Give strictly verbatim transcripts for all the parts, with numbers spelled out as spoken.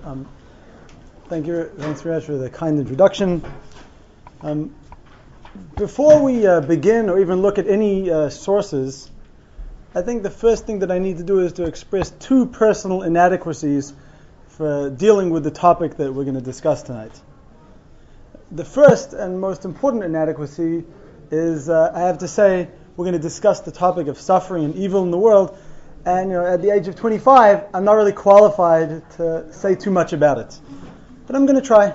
Um, thank you, thanks very much for the kind introduction. Um, before we uh, begin or even look at any uh, sources, I think the first thing that I need to do is to express two personal inadequacies for dealing with the topic that we're going to discuss tonight. The first and most important inadequacy is, uh, I have to say, we're going to discuss the topic of suffering and evil in the world, and you know, at the age of twenty-five, I'm not really qualified to say too much about it. But I'm going to try.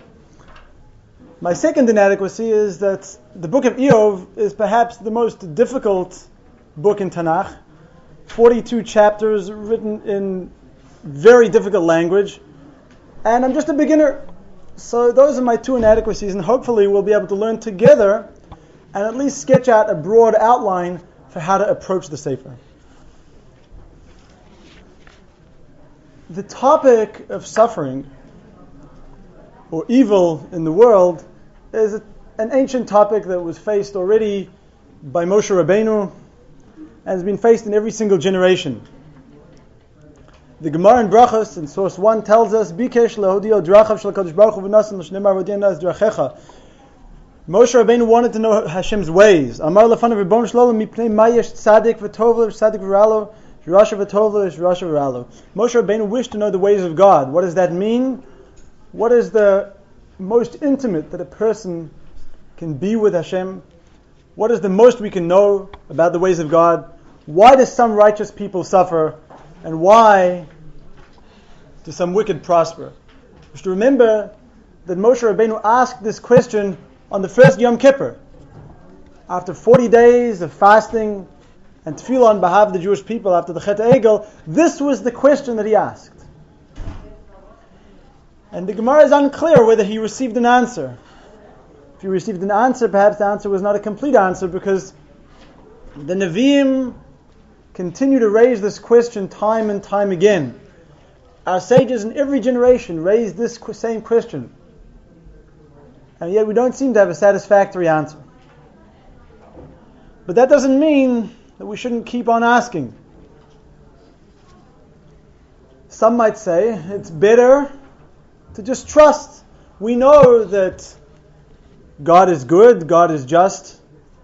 My second inadequacy is that the book of Iyov is perhaps the most difficult book in Tanakh. forty-two chapters written in very difficult language. And I'm just a beginner. So those are my two inadequacies, and hopefully we'll be able to learn together and at least sketch out a broad outline for how to approach the Sefer. The topic of suffering or evil in the world is a, an ancient topic that was faced already by Moshe Rabbeinu and has been faced in every single generation. The Gemara in Brachos in source one tells us, Bikesh lehodio drachav shel Kadosh Baruch Hu v'nasan l'shnei v'odiyana drachecha. Moshe Rabbeinu wanted to know Hashem's ways. Amar lefanav Rebbeinu Shalom mipnei mayesh tzadik v'tov tzadik v'ralo Rasha v'tov Rasha v'ralo. Moshe Rabbeinu wished to know the ways of God. What does that mean? What is the most intimate that a person can be with Hashem? What is the most we can know about the ways of God? Why do some righteous people suffer? And why do some wicked prosper? We should remember that Moshe Rabbeinu asked this question on the first Yom Kippur. After forty days of fasting and tefillah on behalf of the Jewish people after the Chet Egel, this was the question that he asked. And the Gemara is unclear whether he received an answer. If he received an answer, perhaps the answer was not a complete answer, because the Nevi'im continue to raise this question time and time again. Our sages in every generation raised this same question. And yet we don't seem to have a satisfactory answer. But that doesn't mean that we shouldn't keep on asking. Some might say it's better to just trust. We know that God is good, God is just.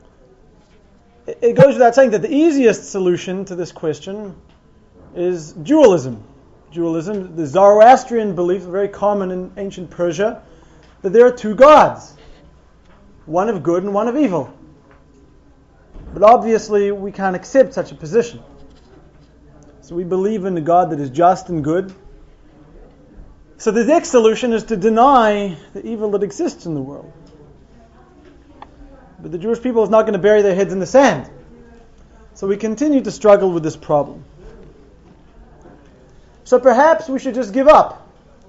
It goes without saying that the easiest solution to this question is dualism. Dualism, the Zoroastrian belief, very common in ancient Persia, that there are two gods, one of good and one of evil. But obviously we can't accept such a position. So we believe in a God that is just and good. So the next solution is to deny the evil that exists in the world. But the Jewish people is not going to bury their heads in the sand. So we continue to struggle with this problem. So perhaps we should just give up.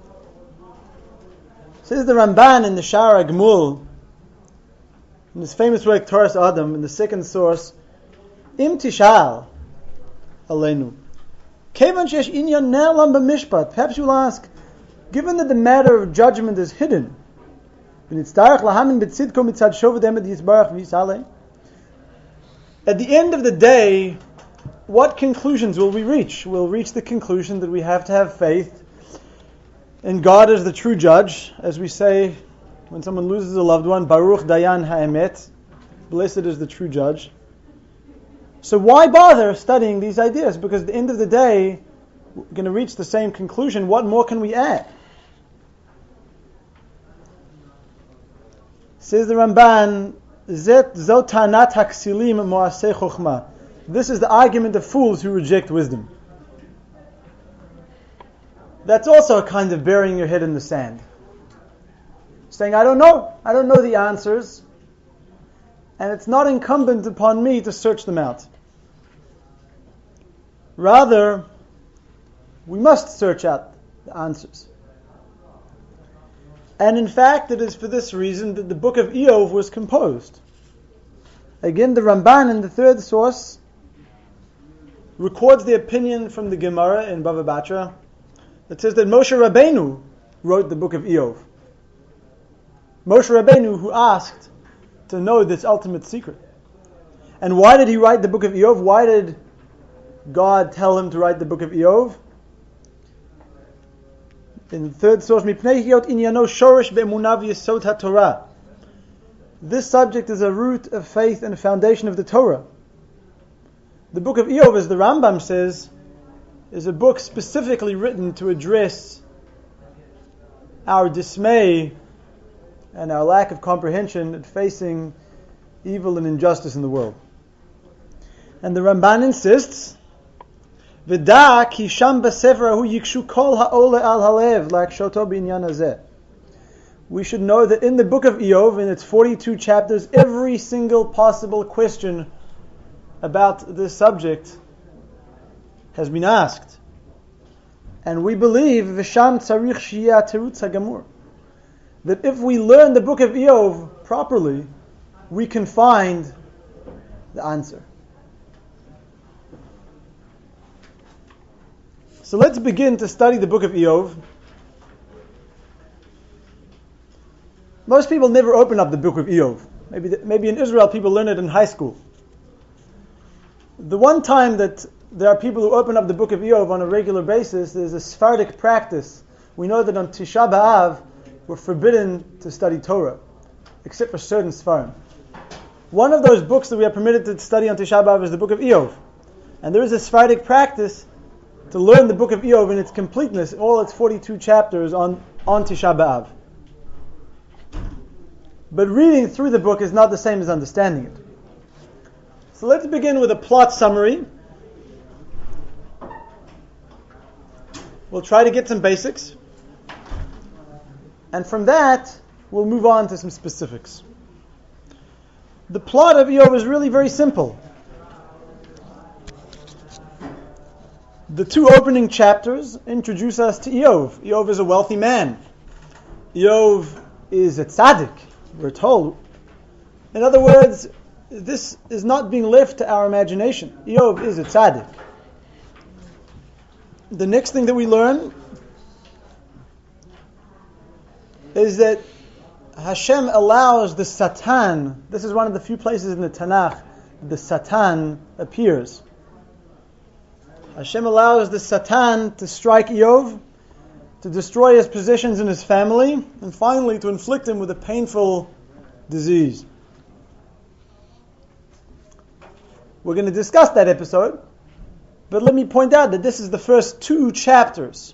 Says the Ramban in the Sha'ar HaGemul, in his famous work Toras Adam, in the second source, Im tishal aleinu, kevan sheyesh inyan ne'elam b'mishpat. Perhaps you'll ask, given that the matter of judgment is hidden, at the end of the day, what conclusions will we reach? We'll reach the conclusion that we have to have faith in God as the true judge, as we say when someone loses a loved one, Baruch Dayan Ha'emet, blessed is the true judge. So why bother studying these ideas? Because at the end of the day, we're going to reach the same conclusion. What more can we add? Says the Ramban, Zet zotanat haksilim moasei chokhmah. This is the argument of fools who reject wisdom. That's also a kind of burying your head in the sand. Saying, I don't know. I don't know the answers. And it's not incumbent upon me to search them out. Rather, we must search out the answers. And in fact, it is for this reason that the book of Iyov was composed. Again, the Ramban in the third source records the opinion from the Gemara in Bava Batra that says that Moshe Rabbeinu wrote the book of Iyov. Moshe Rabbeinu, who asked to know this ultimate secret. And why did he write the book of Iyov? Why did God tell him to write the book of Iyov? in the third source, Mipnei hiyot inyano shorish be'emunah v'yesod haTorah. This subject is a root of faith and a foundation of the Torah. The book of Iyov, as the Rambam says, is a book specifically written to address our dismay and our lack of comprehension at facing evil and injustice in the world. And the Ramban insists, V'da ki sham b'sefer hahu yikshu kol ha'ole al halev la'akshoto b'inyan hazeh. We should know that in the book of Iyov, in its forty-two chapters, every single possible question about this subject has been asked. And we believe V'sham tzarich shiyah terutz hagamur, that if we learn the book of Iyov properly, we can find the answer. So let's begin to study the book of Iyov. Most people never open up the book of Iyov. Maybe, the, maybe in Israel people learn it in high school. The one time that there are people who open up the book of Iyov on a regular basis, there's a Sephardic practice. We know that on Tisha B'Av, we're forbidden to study Torah, except for certain Sfarim. One of those books that we are permitted to study on Tisha B'Av is the book of Iyov. And there is a Sephardic practice to learn the book of Iyov in its completeness, all its forty-two chapters on, on Tisha B'Av. But reading through the book is not the same as understanding it. So let's begin with a plot summary. We'll try to get some basics. And from that, we'll move on to some specifics. The plot of Iyov is really very simple. The two opening chapters introduce us to Iyov. Iyov is a wealthy man. Iyov is a tzaddik, we're told. In other words, this is not being left to our imagination. Iyov is a tzaddik. The next thing that we learn is that Hashem allows the Satan, this is one of the few places in the Tanakh the Satan appears. Hashem allows the Satan to strike Iyov, to destroy his possessions in his family, and finally to inflict him with a painful disease. We're going to discuss that episode, but let me point out that this is the first two chapters.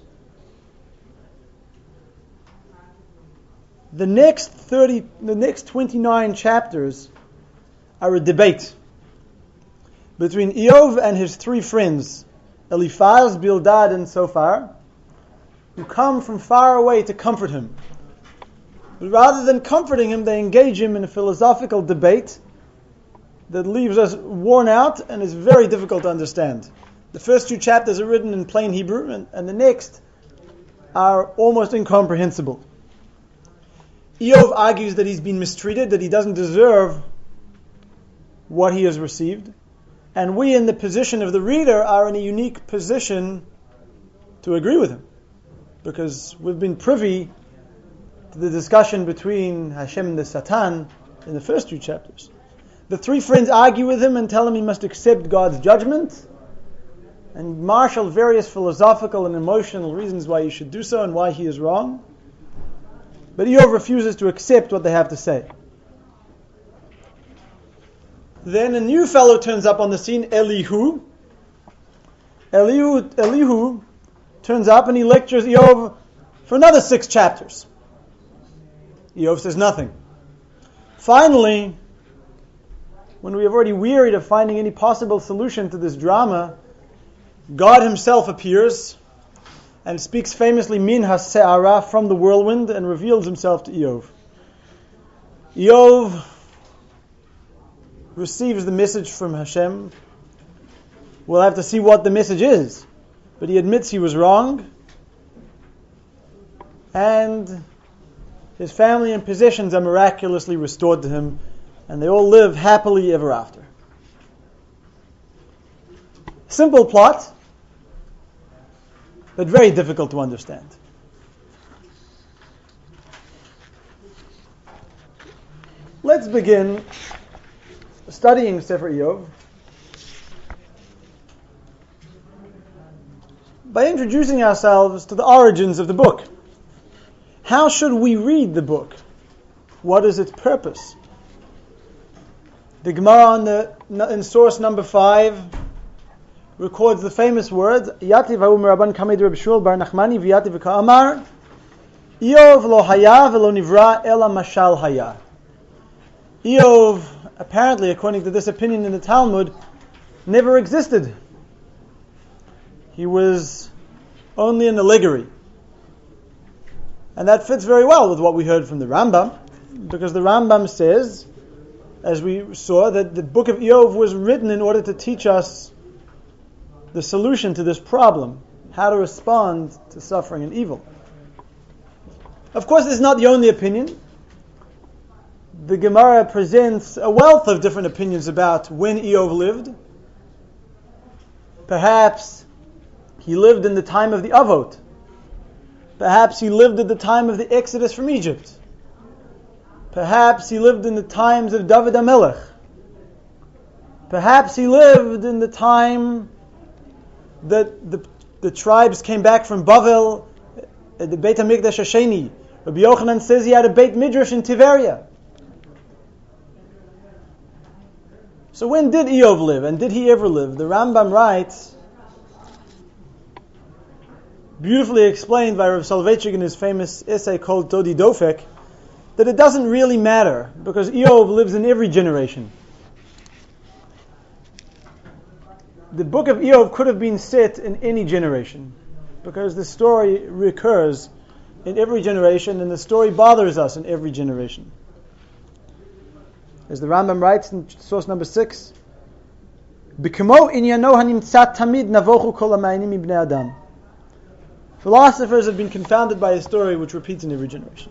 The next thirty, the next twenty-nine chapters are a debate between Iyov and his three friends, Eliphaz, Bildad, and Sophar, who come from far away to comfort him. But rather than comforting him, they engage him in a philosophical debate that leaves us worn out and is very difficult to understand. The first two chapters are written in plain Hebrew, and, and the next are almost incomprehensible. Iyov argues that he's been mistreated, that he doesn't deserve what he has received. And we, in the position of the reader, are in a unique position to agree with him, because we've been privy to the discussion between Hashem and the Satan in the first two chapters. The three friends argue with him and tell him he must accept God's judgment and marshal various philosophical and emotional reasons why he should do so and why he is wrong. But Iyov refuses to accept what they have to say. Then a new fellow turns up on the scene, Elihu. Elihu, Elihu turns up and he lectures Iyov for another six chapters. Iyov says nothing. Finally, when we have already wearied of finding any possible solution to this drama, God himself appears and speaks famously min ha-se'ara, from the whirlwind, and reveals himself to Iyov. Iyov receives the message from Hashem. We'll have to see what the message is, but he admits he was wrong, and his family and possessions are miraculously restored to him, and they all live happily ever after. Simple plot, but very difficult to understand. Let's begin studying Sefer Iyov by introducing ourselves to the origins of the book. How should we read the book? What is its purpose? The Gemara on the, in source number five records the famous words, Yativ ha'u meraban kamed Reb Shmuel bar Nachmani v'yativ ka'amar Iyov lo haya v'lo nivra ela mashal haya. Iyov, apparently according to this opinion in the Talmud, never existed. He was only an allegory. And that fits very well with what we heard from the Rambam, because the Rambam says, as we saw, that the book of Iyov was written in order to teach us the solution to this problem, how to respond to suffering and evil. Of course, this is not the only opinion. The Gemara presents a wealth of different opinions about when Iyov lived. Perhaps he lived in the time of the Avot. Perhaps he lived at the time of the Exodus from Egypt. Perhaps he lived in the times of David HaMelech. Perhaps he lived in the time that the, the tribes came back from Bavel, at the Beit HaMikdash Hasheni. Rabbi Yochanan says he had a Beit Midrash in Tiberia. So when did Iyov live, and did he ever live? The Rambam writes, beautifully explained by Rav Soloveitchik in his famous essay called Todi Dofek, that it doesn't really matter, because Iyov lives in every generation. The book of Iyov could have been set in any generation, because the story recurs in every generation, and the story bothers us in every generation. As the Rambam writes in source number six, B'kemo inyano hanimtzat tamid navochu kol ha'maynim ibnei adam. Philosophers have been confounded by a story which repeats in every generation.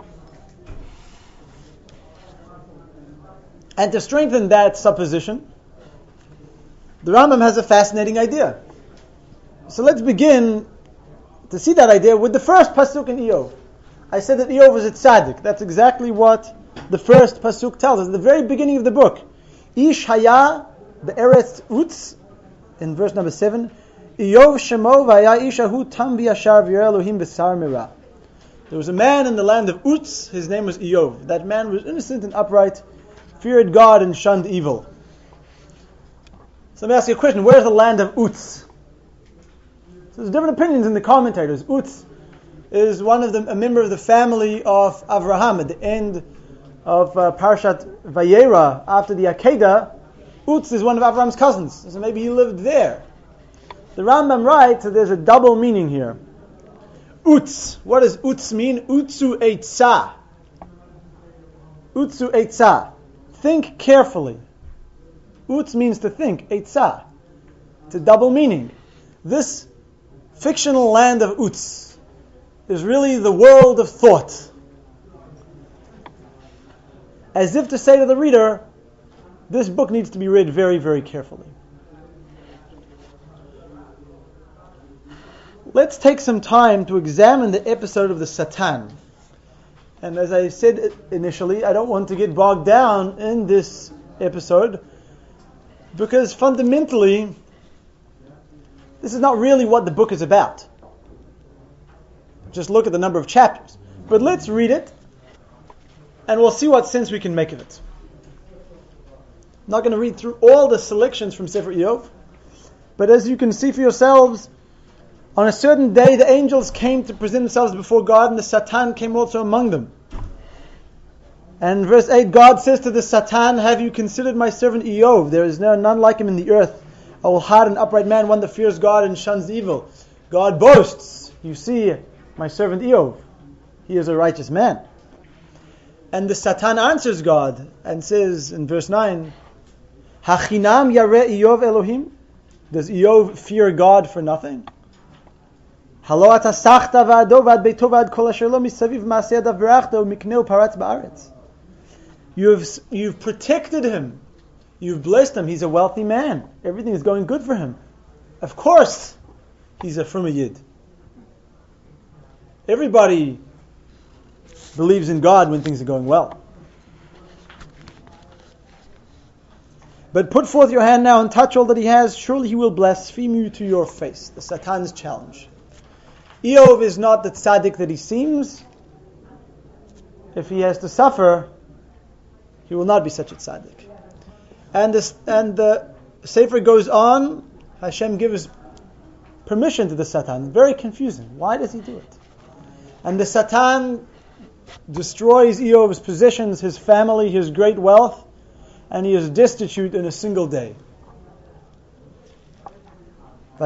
And to strengthen that supposition, the Rambam has a fascinating idea. So let's begin to see that idea with the first pasuk in Iyov. I said that Iyov was a tzaddik. That's exactly what the first pasuk tells us. At the very beginning of the book, Ish haya be'eretz Utz, in verse number seven, Iyov shemo v'haya ishahu tam v'yashar v'yireh Elohim b'sar mira. There was a man in the land of Utz. His name was Iyov. That man was innocent and upright, feared God and shunned evil. So let me ask you a question. Where's the land of Utz? So there's different opinions in the commentators. Utz is one of the, a member of the family of Avraham. At the end of uh, Parashat Vayera, after the Akedah, Utz is one of Avraham's cousins. So maybe he lived there. The Rambam writes that there's a double meaning here. Utz. What does Utz mean? Utzu eitzah. Utzu eitzah. Think carefully. Utz means to think. Eitzah. It's a double meaning. This fictional land of Utz is really the world of thought. As if to say to the reader, this book needs to be read very, very carefully. Let's take some time to examine the episode of the Satan. And as I said initially, I don't want to get bogged down in this episode, because fundamentally, this is not really what the book is about. Just look at the number of chapters. But let's read it, and we'll see what sense we can make of it. I'm not going to read through all the selections from Sefer Iyov, but as you can see for yourselves, on a certain day the angels came to present themselves before God, and the Satan came also among them. And verse eight, God says to the Satan, have you considered my servant Iyov? There is no, none like him in the earth, a whole-hearted and upright man, one that fears God and shuns evil. God boasts, you see, my servant Iyov, he is a righteous man. And the Satan answers God and says in verse nine, Hachinam yareh Iyov Elohim? Does Iyov fear God for nothing? Halo ata sachta v'ado v'ad beito v'ad kol asher lo misaviv ma'aseh yadav v'rachta u'mikneu paratz ba'aretz. You've you've protected him. You've blessed him. He's a wealthy man. Everything is going good for him. Of course, he's a from a Yid. Everybody believes in God when things are going well. But put forth your hand now and touch all that he has. Surely he will blaspheme you to your face. The Satan's challenge. Iyov is not the tzaddik that he seems. if he has to suffer, he will not be such a tzaddik. And this, and the Sefer goes on. Hashem gives permission to the Satan. Very confusing. Why does he do it? And the Satan destroys Eov's possessions, his family, his great wealth, and he is destitute in a single day. So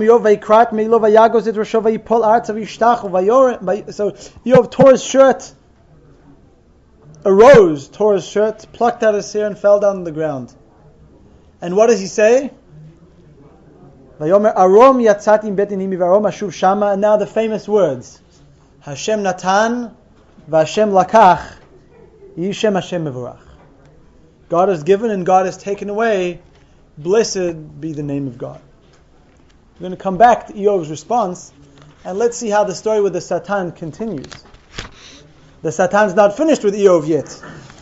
Eov tore his shirt, arose, tore his shirt, plucked out his hair, and fell down on the ground. And what does he say? And now the famous words: Hashem Natan v'Hashem Lakach, Yishem Hashem Mevorach. God has given and God has taken away. Blessed be the name of God. We're going to come back to Eov's response, and let's see how the story with the Satan continues. The Satan's not finished with Eov yet.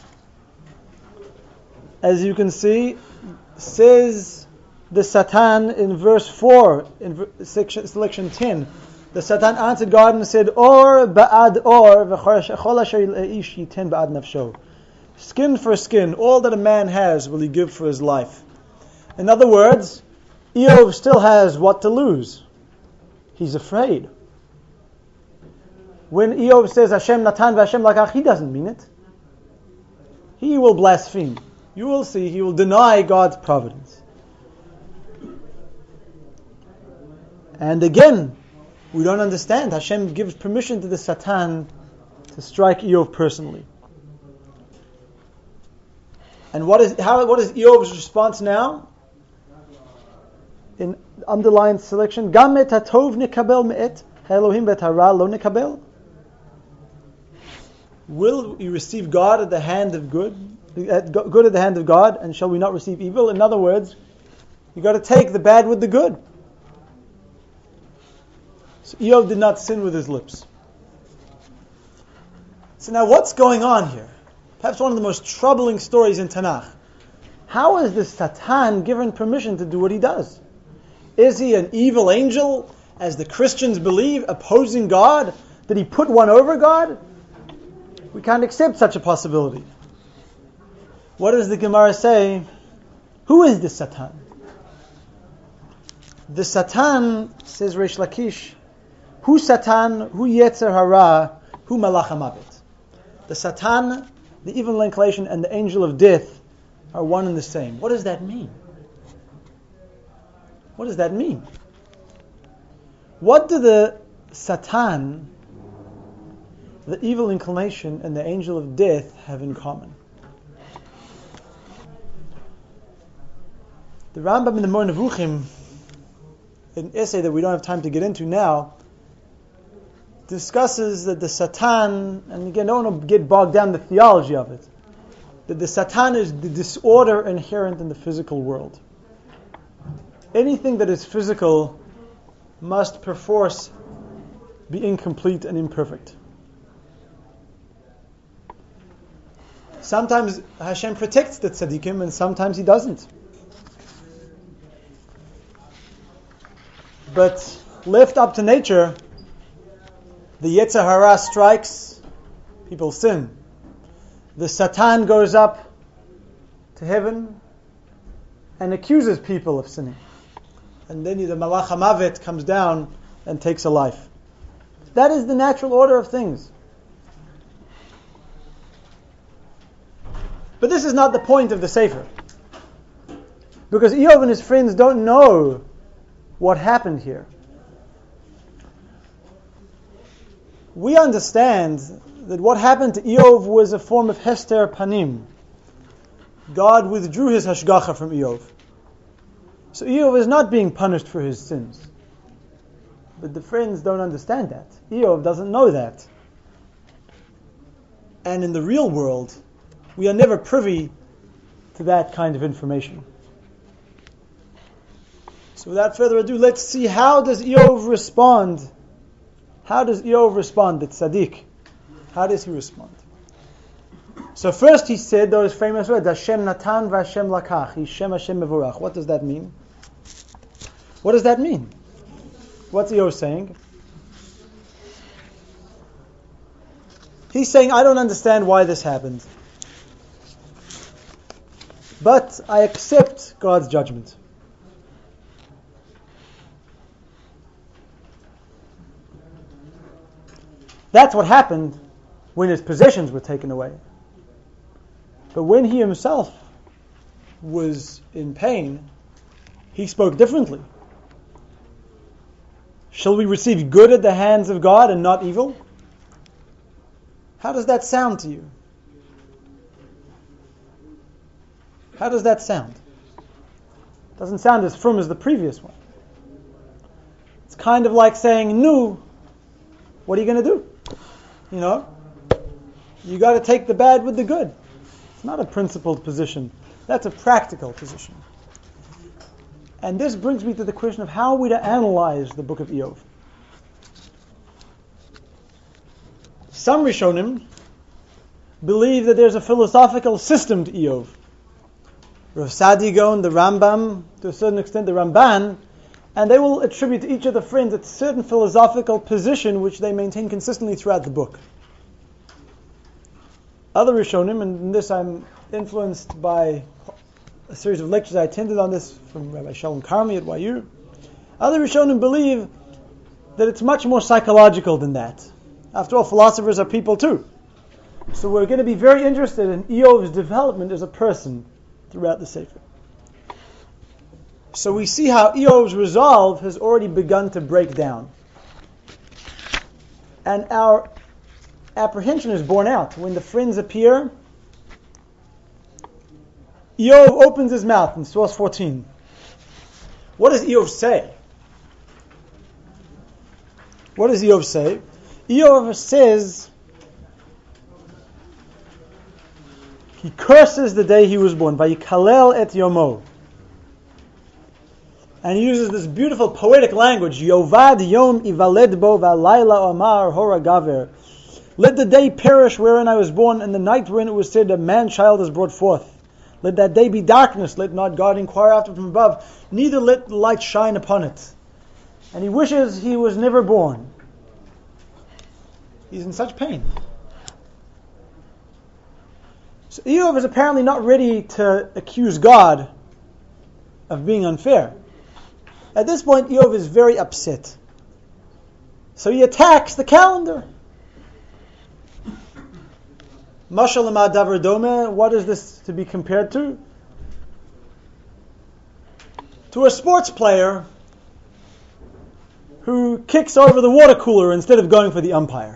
As you can see, says the Satan in verse four, in section, selection ten. The Satan answered God and said, Or ba'ad or, v'chol asher ish yiten ba'ad nafsho. Skin for skin, all that a man has will he give for his life. In other words, Eov still has what to lose. He's afraid. When Eov says Hashem Natan v'Hashem Lakach, he doesn't mean it. He will blaspheme. You will see, he will deny God's providence. And again, we don't understand. Hashem gives permission to the Satan to strike Eov personally. And what is how? What is Eov's response now? In underlined selection, Gam et hatov nikabel me'et ha'elohim v'et hara lo nikabel. Will you receive God at the hand of good, at good at the hand of God, and shall we not receive evil? In other words, you got to take the bad with the good. So Eov did not sin with his lips. So now what's going on here? Perhaps one of the most troubling stories in Tanakh. How is the Satan given permission to do what he does? Is he an evil angel, as the Christians believe, opposing God? Did he put one over God? We can't accept such a possibility. What does the Gemara say? Who is the Satan? The Satan, says Reish Lakish, Hu Satan, Hu Yetzer Hara, Hu Malach HaMavet. The Satan, the evil inclination, and the angel of death are one and the same. What does that mean? What does that mean? What do the Satan, the evil inclination, and the angel of death have in common? The Rambam in the Moreh Nevuchim, an essay that we don't have time to get into now, discusses that the Satan, and again, don't want to get bogged down in the theology of it, that the Satan is the disorder inherent in the physical world. Anything that is physical must perforce be incomplete and imperfect. Sometimes Hashem protects the tzaddikim and sometimes He doesn't. But left up to nature, the Yetzer Hara strikes, people sin. The Satan goes up to heaven and accuses people of sinning. And then the Malach HaMavet comes down and takes a life. That is the natural order of things. But this is not the point of the Sefer. Because Eov and his friends don't know what happened here. We understand that what happened to Eov was a form of Hester Panim. God withdrew His Hashgacha from Eov. So Eov is not being punished for his sins. But the friends don't understand that. Eov doesn't know that. And in the real world, we are never privy to that kind of information. So without further ado, let's see, how does Eov respond? How does Eov respond, the tzaddik? How does he respond? So first he said those famous words, Hashem Natan v'Hashem Lakach, Yishem Hashem Mevorach. What does that mean? What does that mean? What's Eov saying? He's saying, I don't understand why this happened, but I accept God's judgment. That's what happened when his possessions were taken away. But when he himself was in pain, he spoke differently. Shall we receive good at the hands of God and not evil? How does that sound to you? How does that sound? Doesn't sound as firm as the previous one. It's kind of like saying, "No, what are you going to do? You know, you got to take the bad with the good." It's not a principled position. That's a practical position. And this brings me to the question of how are we to analyze the book of Iyov. Some Rishonim believe that there's a philosophical system to Iyov. Rav Sadi Gaon, the Rambam, to a certain extent the Ramban, and they will attribute to each of the friends a certain philosophical position which they maintain consistently throughout the book. Other Rishonim, and in this I'm influenced by a series of lectures I attended on this from Rabbi Shalom Karmi at Y U. Other Rishonim believe that it's much more psychological than that. After all, philosophers are people too. So we're going to be very interested in Iyov's development as a person throughout the Sefer. So we see how Iyov's resolve has already begun to break down. And our apprehension is borne out. When the friends appear, Iyov opens his mouth in source fourteen. What does Iyov say? What does Iyov say? Iyov says he curses the day he was born. Vayikalel et yomo. And he uses this beautiful poetic language. Yovad yom ivaled bo valayla omar hora gaver. Let the day perish wherein I was born, and the night wherein it was said a man-child is brought forth. Let that day be darkness, let not God inquire after from above, neither let the light shine upon it. And he wishes he was never born. He's in such pain. So Iyov is apparently not ready to accuse God of being unfair. At this point, Iyov is very upset. So he attacks the calendar. Mashal Amad Davar Dome, what is this to be compared to? To a sports player who kicks over the water cooler instead of going for the umpire.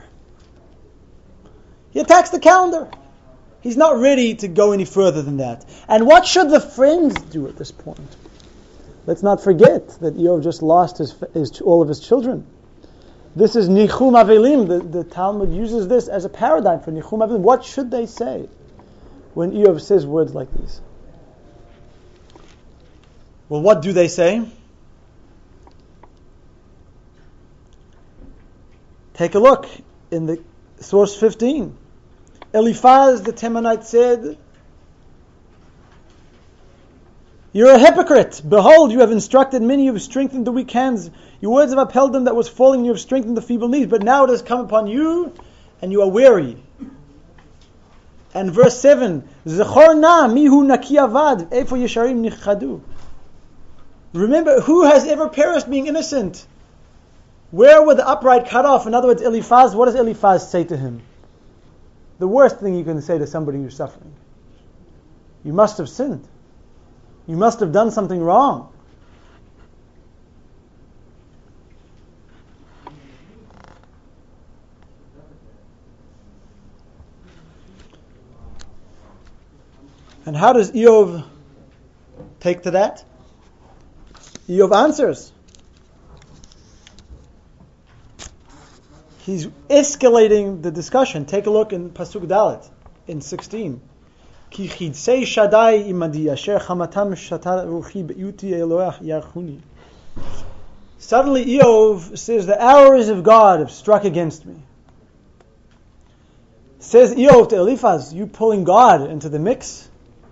He attacks the calendar. He's not ready to go any further than that. And what should the friends do at this point? Let's not forget that Iyov just lost his, his all of his children. This is Nichum Avelim. The, the Talmud uses this as a paradigm for Nichum Avelim. What should they say when Iyov says words like these? Well, what do they say? Take a look in the source fifteen. Eliphaz the Temanite said, "You're a hypocrite. Behold, you have instructed many, you have strengthened the weak hands. Your words have upheld them that was falling, you have strengthened the feeble knees. But now it has come upon you, and you are weary." And verse seven, Zechor na mihu naki avad, efo yesharim nichadu. Remember, who has ever perished being innocent? Where were the upright cut off? In other words, Eliphaz, what does Eliphaz say to him? The worst thing you can say to somebody who's suffering. You must have sinned. You must have done something wrong. And how does Iyov take to that? Iyov answers. He's escalating the discussion. Take a look in Pasuk Dalet, in sixteen. Ki chidsei Shaddai imadi asher chamatam shatar ruchi be'uti Eloach yarchuni. Suddenly Iyov says, the arrows of God have struck against me. Says Iyov to Eliphaz, you pulling God into the mix?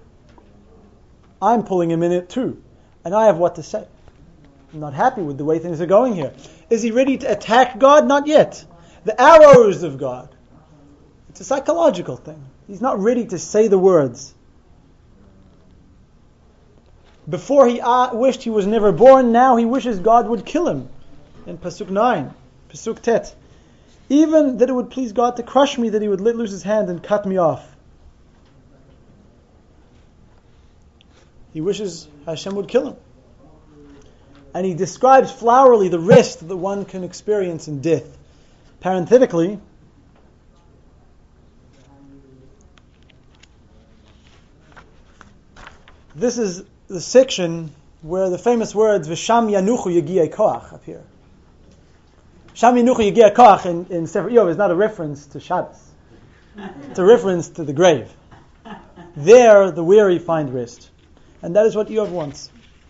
I'm pulling him in it too. And I have what to say. I'm not happy with the way things are going here. Is he ready to attack God? Not yet. The arrows of God. It's a psychological thing. He's not ready to say the words. Before he uh, wished he was never born, now he wishes God would kill him. In Pasuk nine, Pasuk Tet. Even that it would please God to crush me, that he would let loose his hand and cut me off. He wishes Hashem would kill him. And he describes flowerily the rest that one can experience in death. Parenthetically, this is the section where the famous words V'sham yanuchu yegi'ei koach appear. Sham yanuchu yegi'ei koach in, in Sefer Iyov is not a reference to Shabbos. It's a reference to the grave. There the weary find rest. And that is what Iyov wants.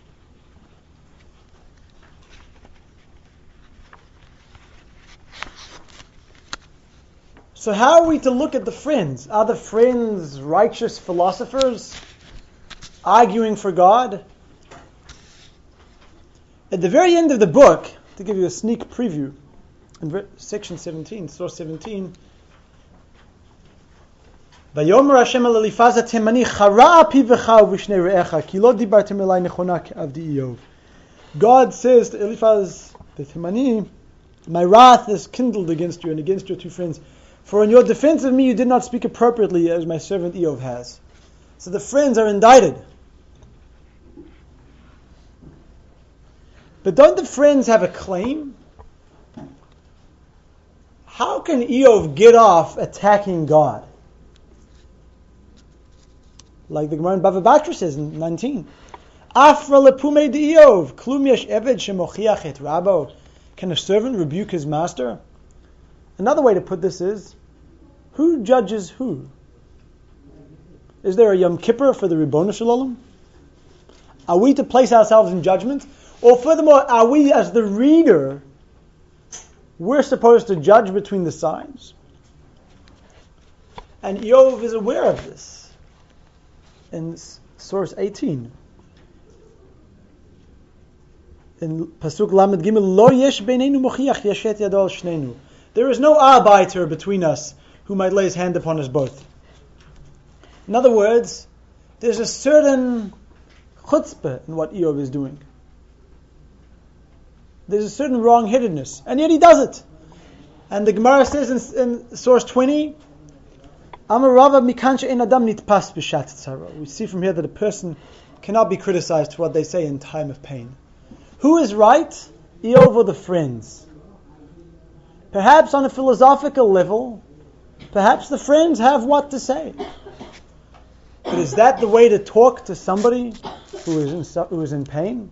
So how are we to look at the friends? Are the friends righteous philosophers arguing for God? At the very end of the book, to give you a sneak preview, in section seventeen, source seventeen, Vayomer Hashem el Eliphaz HaTemani chara pi v'cha u'vishnei re'echa ki lo dibartem elai nechona k'avdi Iyov. God says to Eliphaz the Temani, my wrath is kindled against you and against your two friends, for in your defense of me you did not speak appropriately as my servant Iyov has. So the friends are indicted. But don't the friends have a claim? How can Iyov get off attacking God? Like the Gemara in Bava Batra says in nineteen. Afra lepume de Iyov, klum yesh eved shemochiach et rabo. Can a servant rebuke his master? Another way to put this is, who judges who? Is there a Yom Kippur for the Ribono Shel Olam? Are we to place ourselves in judgment? Or furthermore, are we as the reader, we're supposed to judge between the sides? And Iyov is aware of this. In source eighteen, in Pasuk Lamed Gimel, Lo yesh beinenu mochiach yeshet yado al shnenu. There is no arbiter between us who might lay his hand upon us both. In other words, there's a certain chutzpah in what Iyov is doing. There's a certain wrong-headedness, and yet he does it. And the Gemara says in, in source twenty, we see from here that a person cannot be criticized for what they say in time of pain. Who is right? Iyov or the friends? Perhaps on a philosophical level, perhaps the friends have what to say. But is that the way to talk to somebody who is in, who is in pain?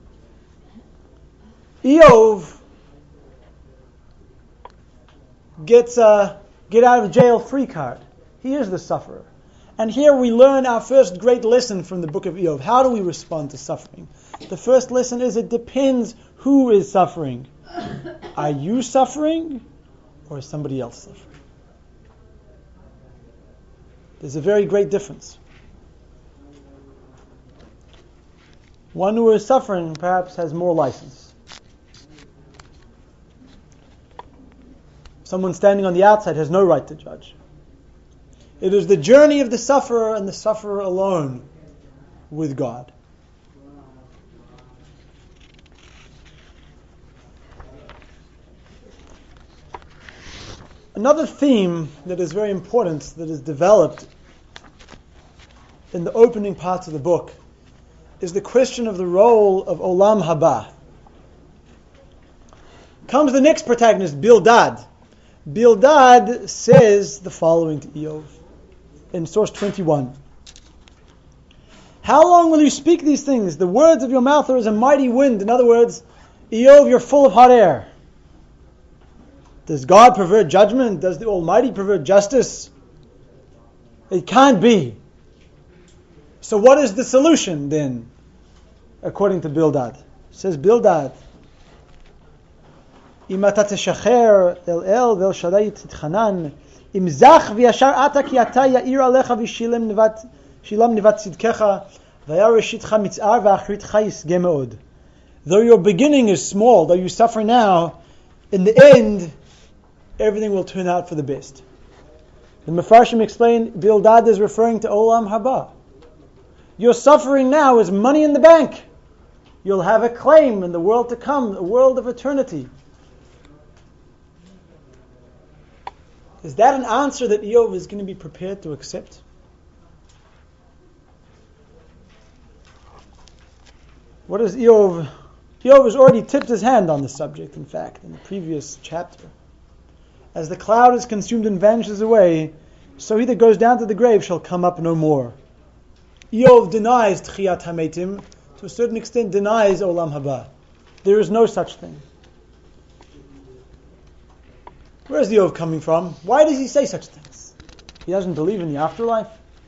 Iyov gets a get out of jail free card. He is the sufferer. And here we learn our first great lesson from the book of Iyov. How do we respond to suffering? The first lesson is it depends who is suffering. Are you suffering or is somebody else suffering? There's a very great difference. One who is suffering perhaps has more license. Someone standing on the outside has no right to judge. It is the journey of the sufferer and the sufferer alone with God. Another theme that is very important, that is developed in the opening parts of the book, is the question of the role of Olam Haba. Comes the next protagonist, Bildad. Bildad says the following to Iyov in source twenty-one. How long will you speak these things? The words of your mouth are as a mighty wind. In other words, Iyov, you're full of hot air. Does God pervert judgment? Does the Almighty pervert justice? It can't be. So what is the solution then, according to Bildad? Says Bildad, אם אתה תשחרר אל אל ואל שדי תתחנן, אם זך וישר אתה כי אתה יאיר עליך ושילם נבט צדקך, והיה ראשיתך מצער ואחריתך ישגה מאוד. Though your beginning is small, though you suffer now, in the end, everything will turn out for the best. The Mefarshim explain Bildad is referring to Olam Haba. Your suffering now is money in the bank. You'll have a claim in the world to come, a world of eternity. Is that an answer that Eov is going to be prepared to accept? What is Eov? Eov has already tipped his hand on the subject, in fact, in the previous chapter. As the cloud is consumed and vanishes away, so he that goes down to the grave shall come up no more. Eov denies Tchiyat HaMetim, to a certain extent denies Olam Haba. There is no such thing. Where is Eov coming from? Why does he say such things? He doesn't believe in the afterlife?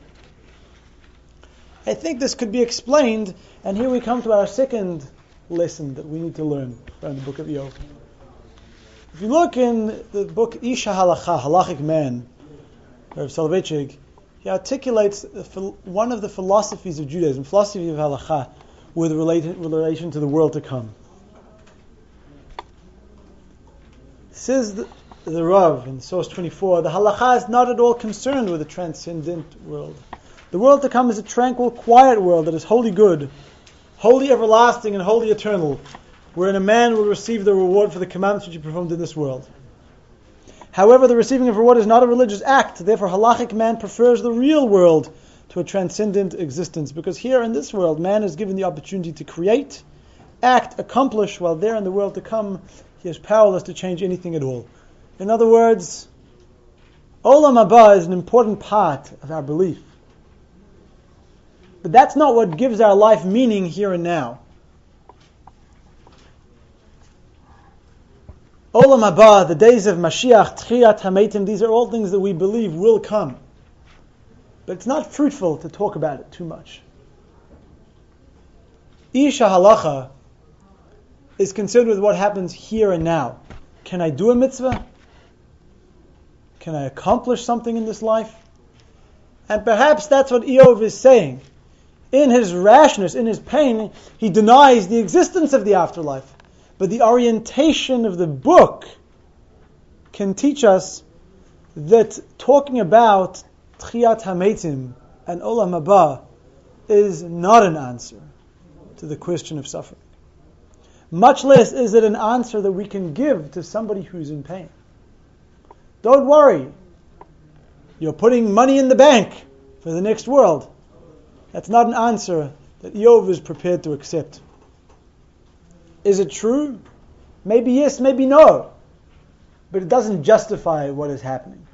I think this could be explained, and here we come to our second lesson that we need to learn from the book of Eov. If you look in the book Isha Halacha, Halachic Man, of Soloveitchik, he articulates one of the philosophies of Judaism, philosophy of Halacha, with relation to the world to come. Says the, the Rav in source twenty-four, the Halacha is not at all concerned with the transcendent world. The world to come is a tranquil, quiet world that is wholly good, wholly everlasting and wholly eternal, wherein a man will receive the reward for the commandments which he performed in this world. However, the receiving of reward is not a religious act. Therefore, halachic man prefers the real world to a transcendent existence, because here in this world, man is given the opportunity to create, act, accomplish, while there in the world to come, he is powerless to change anything at all. In other words, Olam Haba is an important part of our belief. But that's not what gives our life meaning here and now. Olam Haba, the days of Mashiach, Tchiyat HaMetim, these are all things that we believe will come. But it's not fruitful to talk about it too much. Isha Halacha is concerned with what happens here and now. Can I do a mitzvah? Can I accomplish something in this life? And perhaps that's what Eov is saying. In his rashness, in his pain, he denies the existence of the afterlife. But the orientation of the book can teach us that talking about Tchiyat HaMetim and Olam Haba is not an answer to the question of suffering. Much less is it an answer that we can give to somebody who's in pain. Don't worry. You're putting money in the bank for the next world. That's not an answer that Eov is prepared to accept. Is it true? Maybe yes, maybe no. But it doesn't justify what is happening.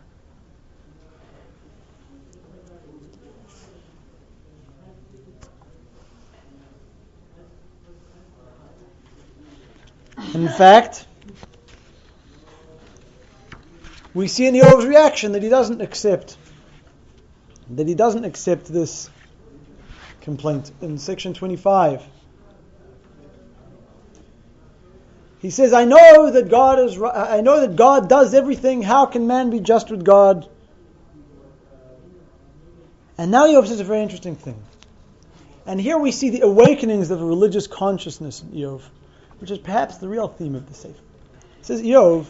In fact, we see in Eov's reaction that he doesn't accept that he doesn't accept this complaint. In section twenty-five, he says, I know that God is I know that God does everything. How can man be just with God? And now Eov says a very interesting thing. And here we see the awakenings of a religious consciousness in Eov, which is perhaps the real theme of the Sefer. It says, Eov,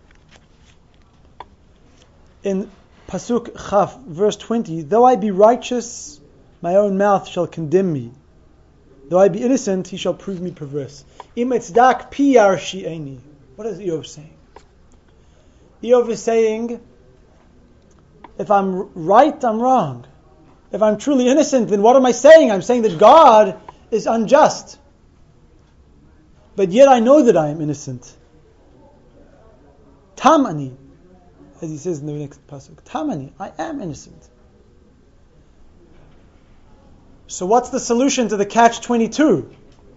in Pasuk Chaf, verse twenty, though I be righteous, my own mouth shall condemn me. Though I be innocent, he shall prove me perverse. Im etzdak pi yarshi'eni. What is Eov saying? Eov is saying, if I'm right, I'm wrong. If I'm truly innocent, then what am I saying? I'm saying that God is unjust. But yet I know that I am innocent. Tamani, as he says in the next pasuk. Tamani, I am innocent. So what's the solution to the catch twenty-two?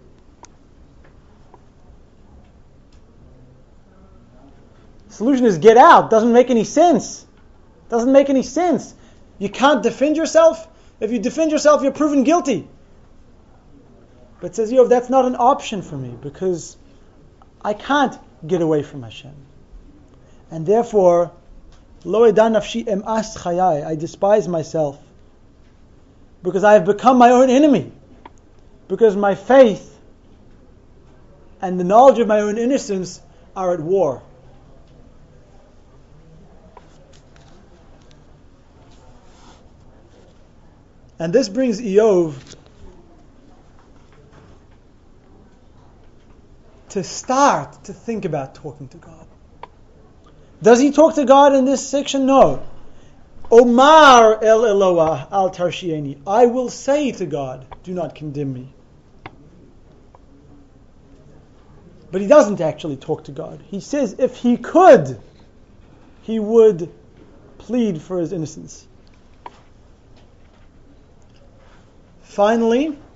The solution is get out. Doesn't make any sense. Doesn't make any sense. You can't defend yourself. If you defend yourself, you're proven guilty. But says Eov, that's not an option for me because I can't get away from Hashem. And therefore, lo edan nafshi emas chayai, I despise myself because I have become my own enemy. Because my faith and the knowledge of my own innocence are at war. And this brings Eov to start to think about talking to God. Does he talk to God in this section? No. Omar el Eloah al tarshieni. I will say to God, do not condemn me. But he doesn't actually talk to God. He says if he could, he would plead for his innocence. Finally,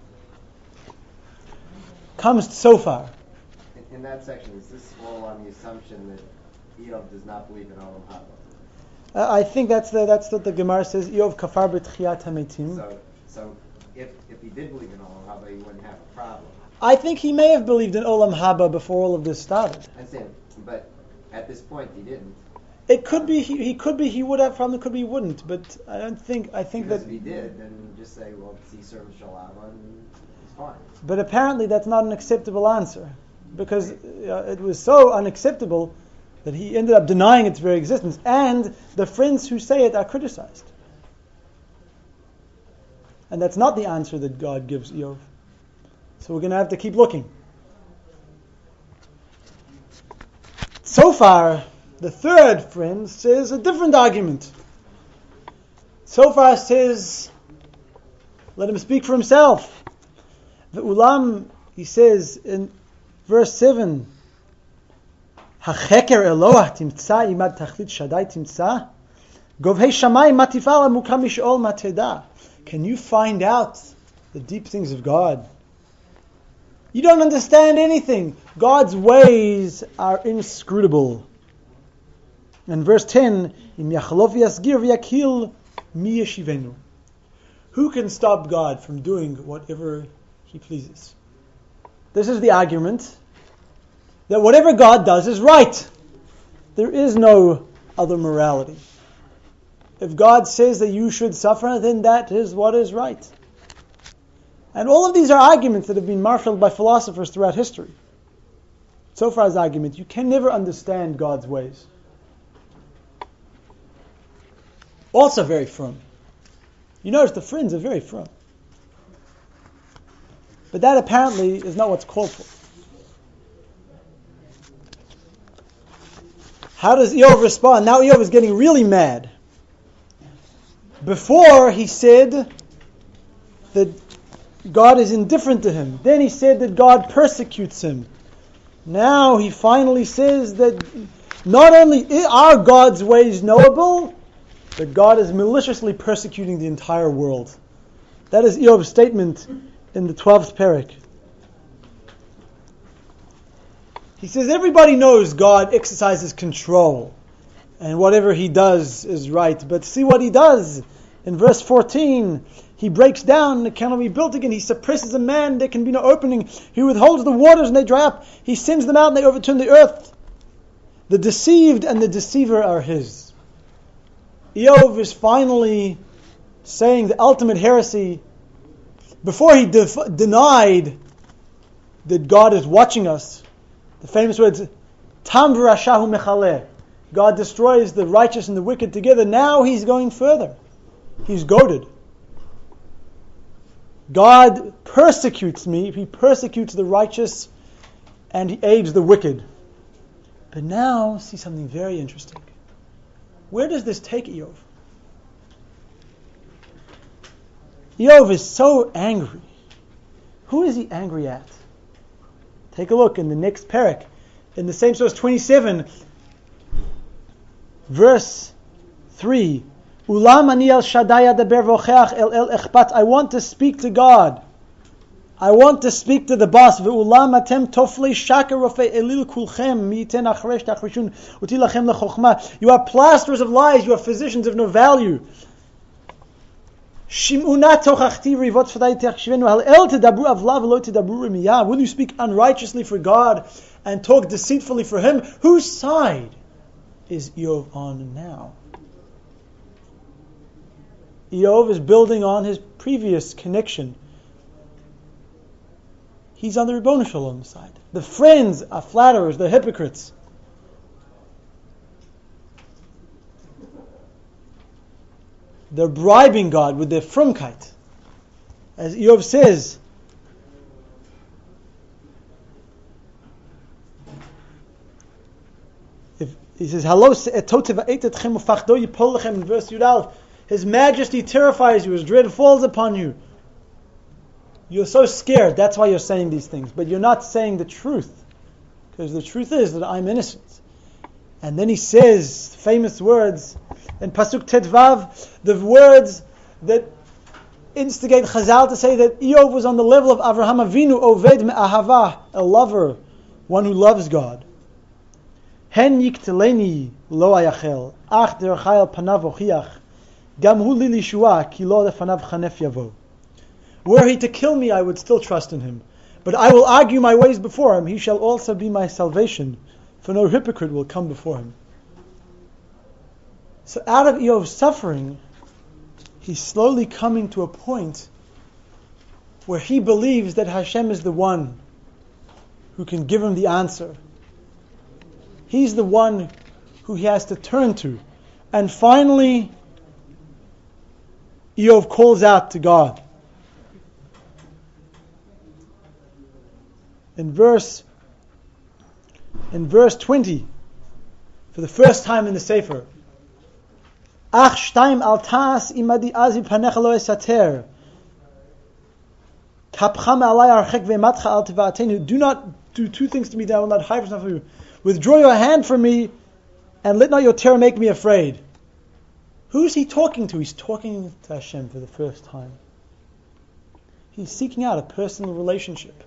comes Tzofar. In, in that section, is this all on the assumption that Eov does not believe in Olam Haba? Uh, I think that's the that's what the Gemara says. Eov kafar b'tchiyat hametim. So, so if if he did believe in Olam Haba, he wouldn't have a problem. I think he may have believed in Olam Haba before all of this started. I understand, but at this point he didn't. It could be he, he could be he would have problem. It could be he wouldn't. But I don't think I think because that if he did, then just say, well, he serves Shalava and it's fine. But apparently that's not an acceptable answer, because uh, it was so unacceptable that he ended up denying its very existence, and the friends who say it are criticized. And that's not the answer that God gives Eov. So we're going to have to keep looking. So far, the third friend says a different argument. So far says, let him speak for himself. The Ulam, he says in verse seven, Hacheker Eloah timtza imad tachlit shadai timtza govhei shamayim matifala mukam mishol mateda. Can you find out the deep things of God? You don't understand anything. God's ways are inscrutable. And verse ten, Im yachalov yasgir v'yakil mi yeshivenu. Who can stop God from doing whatever he pleases? This is the argument that whatever God does is right. There is no other morality. If God says that you should suffer, then that is what is right. And all of these are arguments that have been marshaled by philosophers throughout history. So far as argument, you can never understand God's ways. Also very firm. You notice the friends are very firm. But that apparently is not what's called for. How does Eov respond? Now Eov is getting really mad. Before he said that God is indifferent to him. Then he said that God persecutes him. Now he finally says that not only are God's ways knowable, but God is maliciously persecuting the entire world. That is Eov's statement in the twelfth parak. He says everybody knows God exercises control and whatever he does is right. But see what he does. In verse fourteen, he breaks down, it cannot be built again. He suppresses a man, there can be no opening. He withholds the waters and they dry up. He sends them out and they overturn the earth. The deceived and the deceiver are his. Eov is finally saying the ultimate heresy. Before he def- denied that God is watching us, the famous words, Tam v'rashahu mechaleh. God destroys the righteous and the wicked together. Now he's going further. He's goaded. God persecutes me. He persecutes the righteous and he aids the wicked. But now, see something very interesting. Where does this take Eov? Eov is so angry. Who is he angry at? Take a look in the next parak. In the same source, twenty-seven, verse three. Ulam ani el Shaddai adaber v'ocheach el el echpat. I want to speak to God. I want to speak to the boss. Ve'ulam atem toflei shaker rofei elil kulchem miiten achresh tachrishun utilachem lechochma. You are plasters of lies. You are physicians of no value. Shimuna tochachti rivot fadai techshivenu hal el tedabru avla v'lo tedabru remiyah. Will you speak unrighteously for God and talk deceitfully for Him? Whose side is Eov on now? Eov is building on his previous connection. He's on the Ribono Shel Olam side. The friends are flatterers, they're hypocrites. They're bribing God with their frumkeit. As Eov says, if he says, "Hello, in verse Yudal, His Majesty terrifies you, His dread falls upon you. You're so scared, that's why you're saying these things. But you're not saying the truth, because the truth is that I'm innocent." And then he says famous words in Pasuk Tetvav, the words that instigate Chazal to say that Eov was on the level of Avraham Avinu, Oved me'ahava, a lover, one who loves God. Hen yikteleni lo ayachel, ach derachayel panav ochiach, gam hu li lishua, ki lo lefanav chanef yavo. Were he to kill me, I would still trust in him. But I will argue my ways before him. He shall also be my salvation, for no hypocrite will come before him. So out of Eov's suffering, he's slowly coming to a point where he believes that Hashem is the one who can give him the answer. He's the one who he has to turn to. And finally, Eov calls out to God. In verse in verse twenty, for the first time in the Sefer, Ach shtaim al ta'as imadi azi panecha lo esater. Kapcha me'alai archek ve'matcha al tivatenu. Do not do two things to me that I will not hide from you. Withdraw your hand from me, and let not your terror make me afraid. Who's he talking to? He's talking to Hashem for the first time. He's seeking out a personal relationship.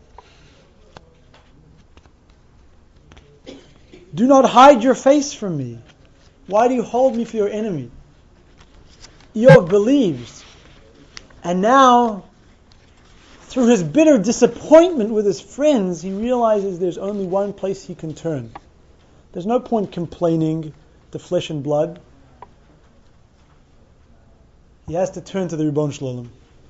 Do not hide your face from me. Why do you hold me for your enemy? Eov believes. And now, through his bitter disappointment with his friends, he realizes there's only one place he can turn. There's no point complaining to flesh and blood. He has to turn to the Ribbon Shalom.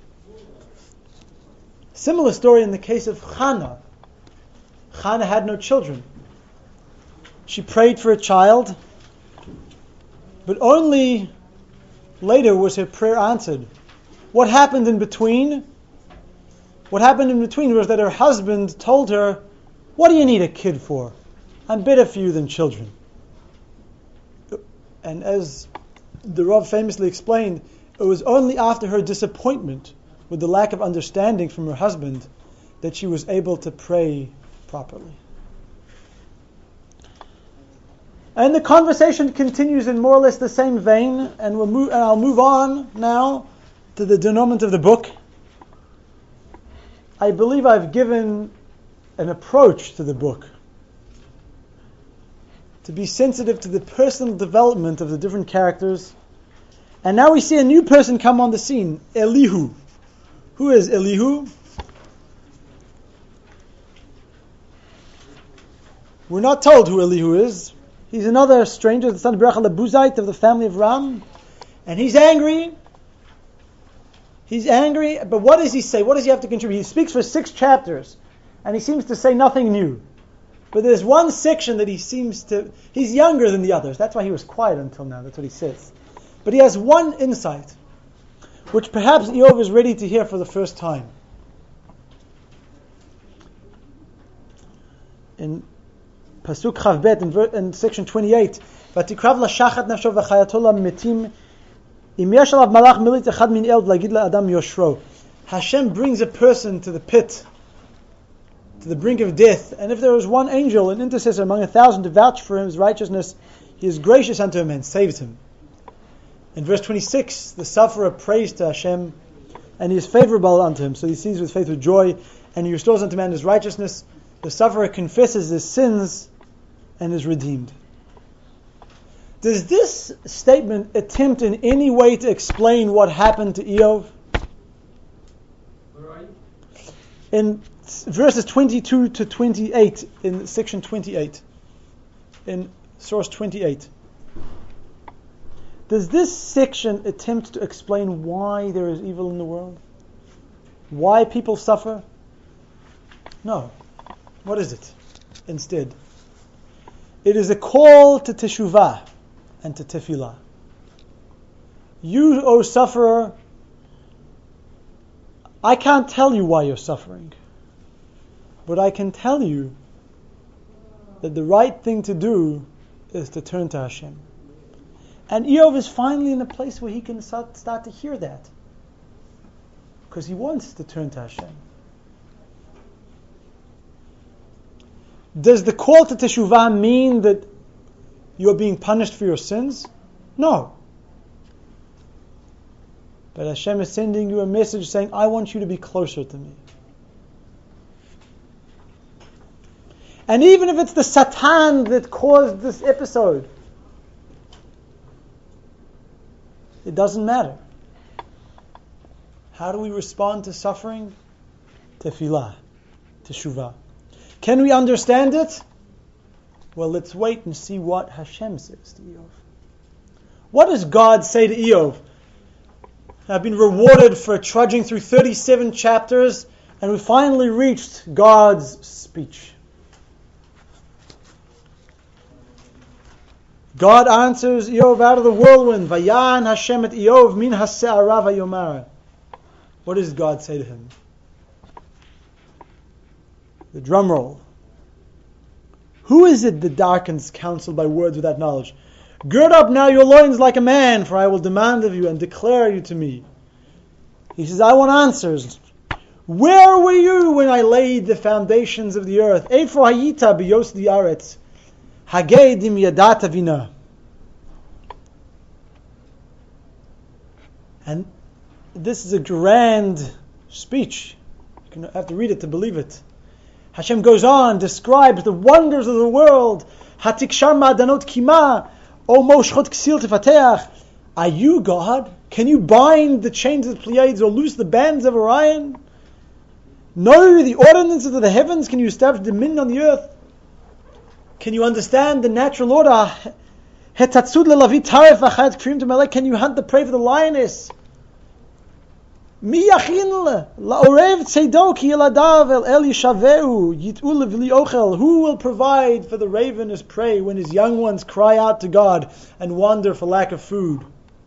Similar story in the case of Chana. Chana had no children. She prayed for a child, but only later was her prayer answered. What happened in between? What happened in between was that her husband told her, "What do you need a kid for? I'm better for you than children." And as the Rav famously explained, it was only after her disappointment with the lack of understanding from her husband that she was able to pray properly. And the conversation continues in more or less the same vein, and we'll move, and I'll move on now to the denouement of the book. I believe I've given an approach to the book to be sensitive to the personal development of the different characters. And now we see a new person come on the scene, Elihu. Who is Elihu? We're not told who Elihu is. He's another stranger, the son of Berachah Lebuzite of the family of Ram. And he's angry. He's angry, but what does he say? What does he have to contribute? He speaks for six chapters, and he seems to say nothing new. But there's one section that he seems to... He's younger than the others. That's why he was quiet until now. That's what he says. But he has one insight, which perhaps Eov is ready to hear for the first time. In Pasuk Chavbet, in, ver- in section twenty-eight, "Vatikrav lashachat nafsho v'chayato la'metim, im yesh alav malach milit echad min el v'lagid la'adam yoshro." Hashem brings a person to the pit, to the brink of death, and if there is one angel, an intercessor among a thousand, to vouch for his righteousness, he is gracious unto him and saves him. In verse twenty-six, the sufferer prays to Hashem, and he is favorable unto him, so he sees with faith with joy, and he restores unto man his righteousness. The sufferer confesses his sins and is redeemed. Does this statement attempt in any way to explain what happened to Eov? Where are you? In verses twenty-two to twenty-eight, in section twenty-eight, in source twenty-eight. Does this section attempt to explain why there is evil in the world? Why people suffer? No. What is it? Instead, it is a call to teshuvah and to tefillah. You, O sufferer, I can't tell you why you're suffering, but I can tell you that the right thing to do is to turn to Hashem. And Eov is finally in a place where he can start, start to hear that, because he wants to turn to Hashem. Does the call to Teshuvah mean that you're being punished for your sins? No. But Hashem is sending you a message saying, I want you to be closer to me. And even if it's the Satan that caused this episode, it doesn't matter. How do we respond to suffering? Tefillah, Teshuvah. Can we understand it? Well, let's wait and see what Hashem says to Eov. What does God say to Eov? I've been rewarded for trudging through thirty-seven chapters, and we finally reached God's speech. God answers Eov out of the whirlwind. Vayan Hashem et Eov min hase'ara vayomar. What does God say to him? The drum roll. Who is it that darkens counsel by words without knowledge? Gird up now your loins like a man, for I will demand of you and declare you to me. He says, I want answers. Where were you when I laid the foundations of the earth? Eifo hayita biyos di'aretz. Hagei dim yadata vina. And this is a grand speech. You have to read it to believe it. Hashem goes on, describes the wonders of the world. Hatikshar ma'adanot kima, o moshchot ksil tefateach. Are you God? Can you bind the chains of the Pleiades or loose the bands of Orion? Know the ordinances of the heavens? Can you establish dominion on the earth? Can you understand the natural order? Hetatzud lelavit taref v'achad krim to melech. Can you hunt the prey for the lioness? Mi yachin la'orev tzeido ki yeladav el el yishaveu yit'u levli ochel. Who will provide for the raven as prey when his young ones cry out to God and wander for lack of food?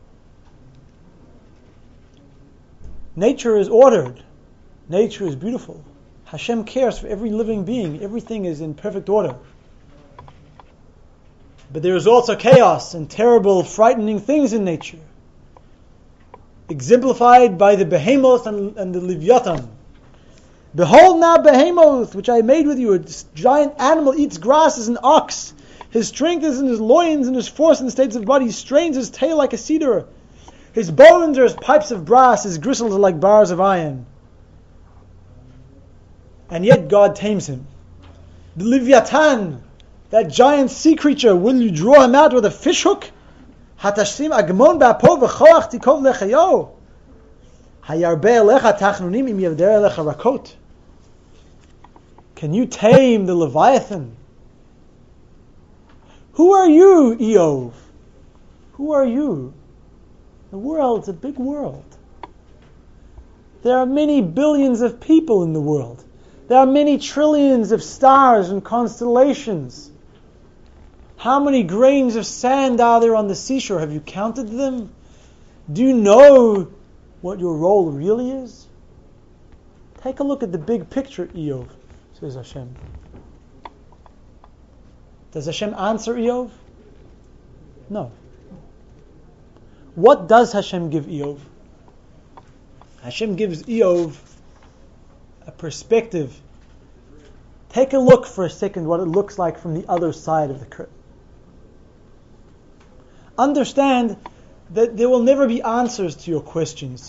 Nature is ordered. Nature is beautiful. Hashem cares for every living being. Everything is in perfect order. But there is also chaos and terrible, frightening things in nature, exemplified by the behemoth and, and the Leviathan. Behold now behemoth, which I made with you. A giant animal eats grass as an ox. His strength is in his loins, and his force in the states of body. He strains his tail like a cedar. His bones are as pipes of brass. His gristles are like bars of iron. And yet God tames him. The Leviathan, that giant sea creature, will you draw him out with a fish hook? Hatashim agmon ba'po v'choach tikov lechayo. Hayarbe elecha tachnunim im yavder elecha rakot. Can you tame the Leviathan? Who are you, Eov? Who are you? The world's a big world. There are many billions of people in the world. There are many trillions of stars and constellations. How many grains of sand are there on the seashore? Have you counted them? Do you know what your role really is? Take a look at the big picture, Eov, says Hashem. Does Hashem answer Eov? No. What does Hashem give Eov? Hashem gives Eov a perspective. Take a look for a second what it looks like from the other side of the curtain. Understand that there will never be answers to your questions.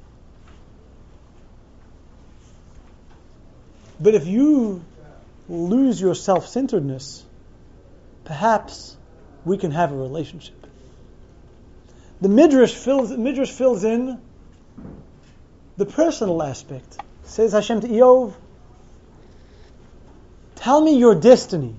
But if you lose your self-centeredness, perhaps we can have a relationship. The Midrash fills, Midrash fills in the personal aspect. Says Hashem to Eov, tell me your destiny.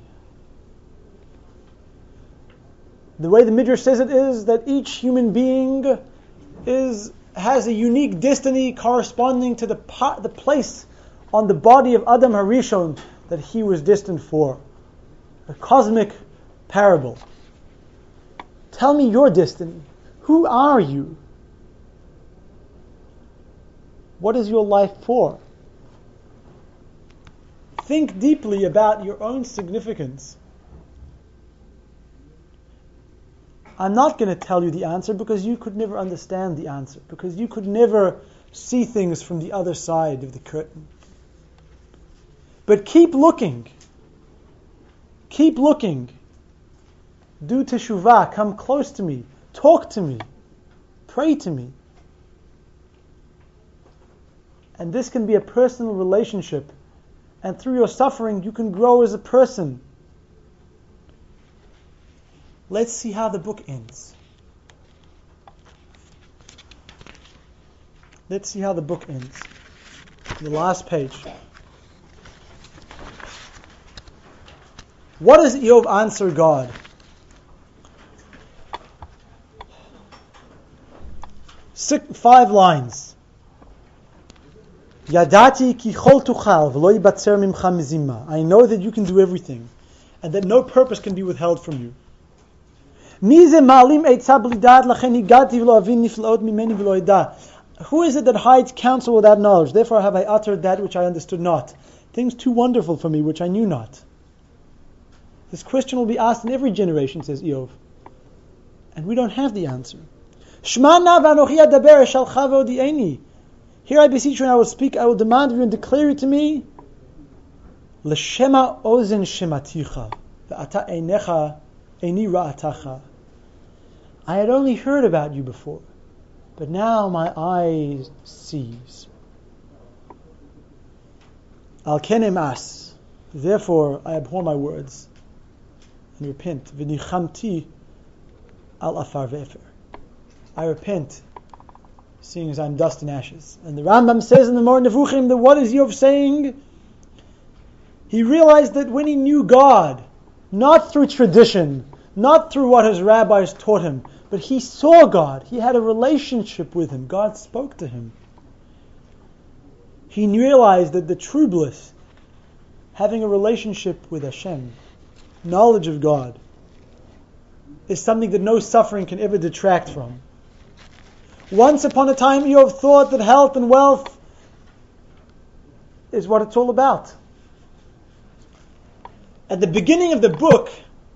The way the Midrash says it is that each human being is has a unique destiny corresponding to the part, the place on the body of Adam Harishon that he was destined for. A cosmic parable. Tell me your destiny. Who are you? What is your life for? Think deeply about your own significance. I'm not going to tell you the answer because you could never understand the answer, because you could never see things from the other side of the curtain. But keep looking. Keep looking. Do teshuvah. Come close to me. Talk to me. Pray to me. And this can be a personal relationship. And through your suffering, you can grow as a person. Let's see how the book ends. Let's see how the book ends. The last page. What does Eov answer God? Six, five lines. Yadati ki chol tuchal v'lo yibatzer mimcha mizima. I know that you can do everything, and that no purpose can be withheld from you. Who is it that hides counsel without knowledge? Therefore have I uttered that which I understood not, things too wonderful for me which I knew not. This question will be asked in every generation, says Eov, and we don't have the answer. Here I beseech you, and I will speak, I will demand of you, and declare it to me. L'shema ozen shematicha, ve'ata einecha eini ra'atacha. I had only heard about you before, but now my eyes sees. Al kenem as, therefore I abhor my words and repent. V'nichamti al afar ve'efer. I repent, seeing as I'm dust and ashes. And the Rambam says in the Moreh Nevuchim that what is Eov saying? He realized that when he knew God, not through tradition, not through what his rabbis taught him, but he saw God, he had a relationship with him, God spoke to him. He realized that the true bliss, having a relationship with Hashem, knowledge of God, is something that no suffering can ever detract from. Once upon a time, Eov thought that health and wealth is what it's all about. At the beginning of the book,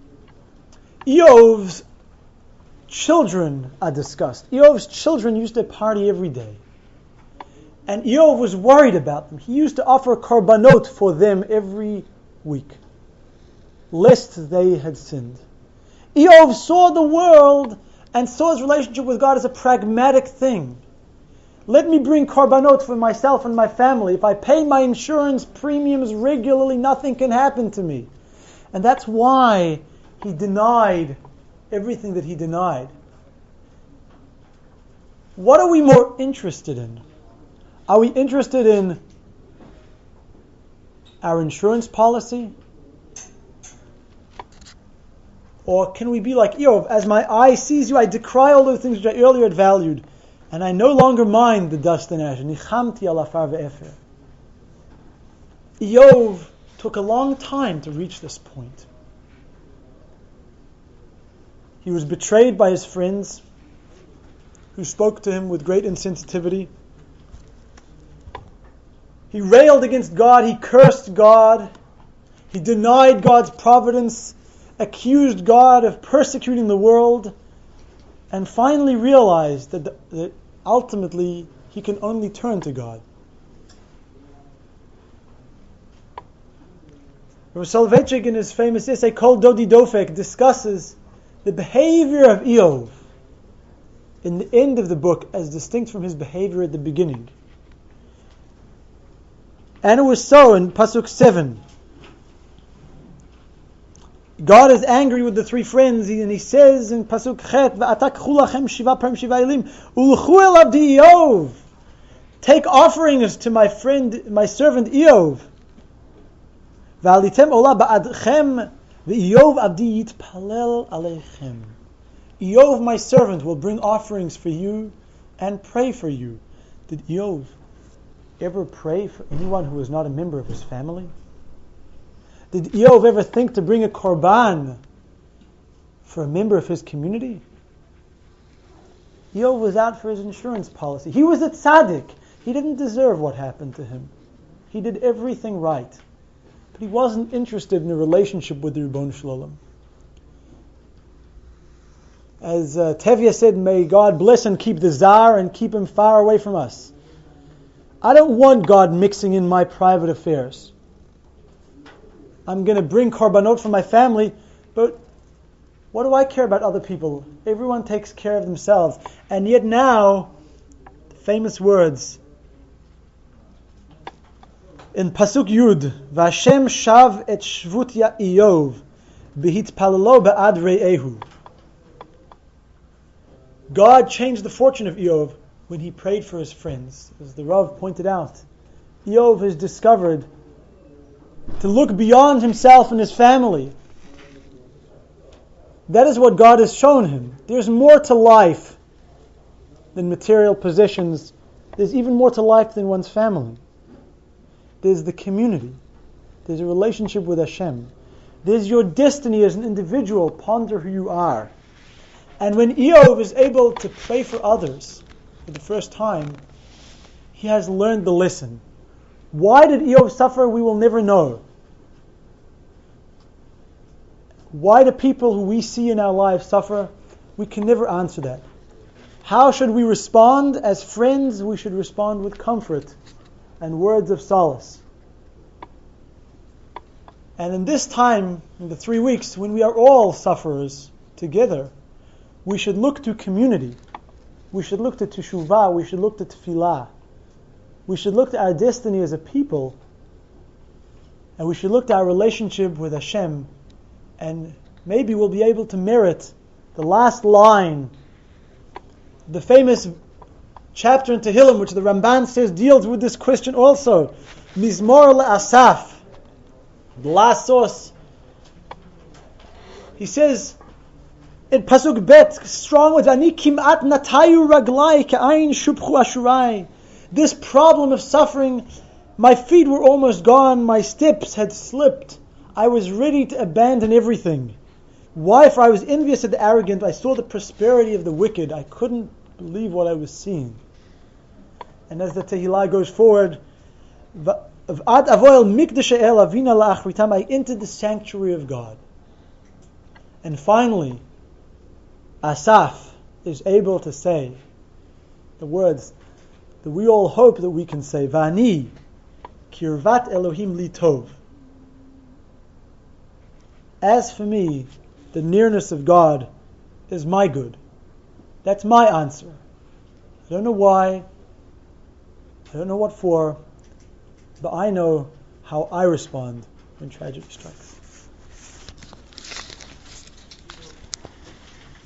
Eov's children are discussed. Eov's children used to party every day. And Eov was worried about them. He used to offer korbanot for them every week, lest they had sinned. Eov saw the world and saw his relationship with God as a pragmatic thing. Let me bring korbanot for myself and my family. If I pay my insurance premiums regularly, nothing can happen to me. And that's why he denied everything that he denied. What are we more interested in? Are we interested in our insurance policy? Or can we be like Eov, as my eye sees you, I decry all those things which I earlier had valued, and I no longer mind the dust and ash. Nichamti al afar ve'efer. Eov took a long time to reach this point. He was betrayed by his friends, who spoke to him with great insensitivity. He railed against God, he cursed God, he denied God's providence, accused God of persecuting the world, and finally realized that, the, that ultimately he can only turn to God. Rav Soloveitchik, in his famous essay Kol Dodi Dofek, discusses the behavior of Eov in the end of the book as distinct from his behavior at the beginning. And it was so in Pasuk seven. God is angry with the three friends, and he says in Pasuk Chet, "V'atak chulachem shiva parim shiva elim, ulchu el abdi Eov." Take offerings to my friend, my servant Eov. V'alitem ola ba'adchem, v'Eov abdi yitpalel aleichem. Eov, my servant, will bring offerings for you and pray for you. Did Eov ever pray for anyone who was not a member of his family? Did Eov ever think to bring a korban for a member of his community? Eov was out for his insurance policy. He was a tzaddik. He He didn't deserve what happened to him. He did everything right. But he wasn't interested in a relationship with the Ribono Shel Olam. As uh, Tevye said, may God bless and keep the Tsar and keep him far away from us. I don't want God mixing in my private affairs. I'm going to bring korbanot for my family, but what do I care about other people? Everyone takes care of themselves. And yet now, famous words in Pasuk Yud, Vashem shav et shvut ya Iyov, behitpalelo be'ad re'ehu. God changed the fortune of Iyov when he prayed for his friends. As the Rav pointed out, Iyov has discovered to look beyond himself and his family. That is what God has shown him. There's more to life than material possessions. There's even more to life than one's family. There's the community. There's a relationship with Hashem. There's your destiny as an individual. Ponder who you are. And when Iyov is able to pray for others for the first time, he has learned the lesson. Why did Iyov suffer? We will never know. Why do people who we see in our lives suffer? We can never answer that. How should we respond? As friends, we should respond with comfort and words of solace. And in this time, in the three weeks, when we are all sufferers together, we should look to community. We should look to teshuvah. We should look to tefillah. We should look to our destiny as a people. And we should look to our relationship with Hashem. And maybe we'll be able to merit the last line, the famous chapter in Tehillim, which the Ramban says deals with this question also. Mizmor le'asaf. The last source. He says, in Pasuk Bet, strong words, Ani kimat natayu raglai ka'ayin shubchu ashurai. This problem of suffering, my feet were almost gone, my steps had slipped. I was ready to abandon everything. Why? For I was envious of the arrogant. I saw the prosperity of the wicked. I couldn't believe what I was seeing. And as the Tehillah goes forward, I entered the sanctuary of God. And finally, Asaf is able to say the words that we all hope that we can say, Vani kirvat Elohim li tov. As for me, the nearness of God is my good. That's my answer. I don't know why, I don't know what for, but I know how I respond when tragedy strikes.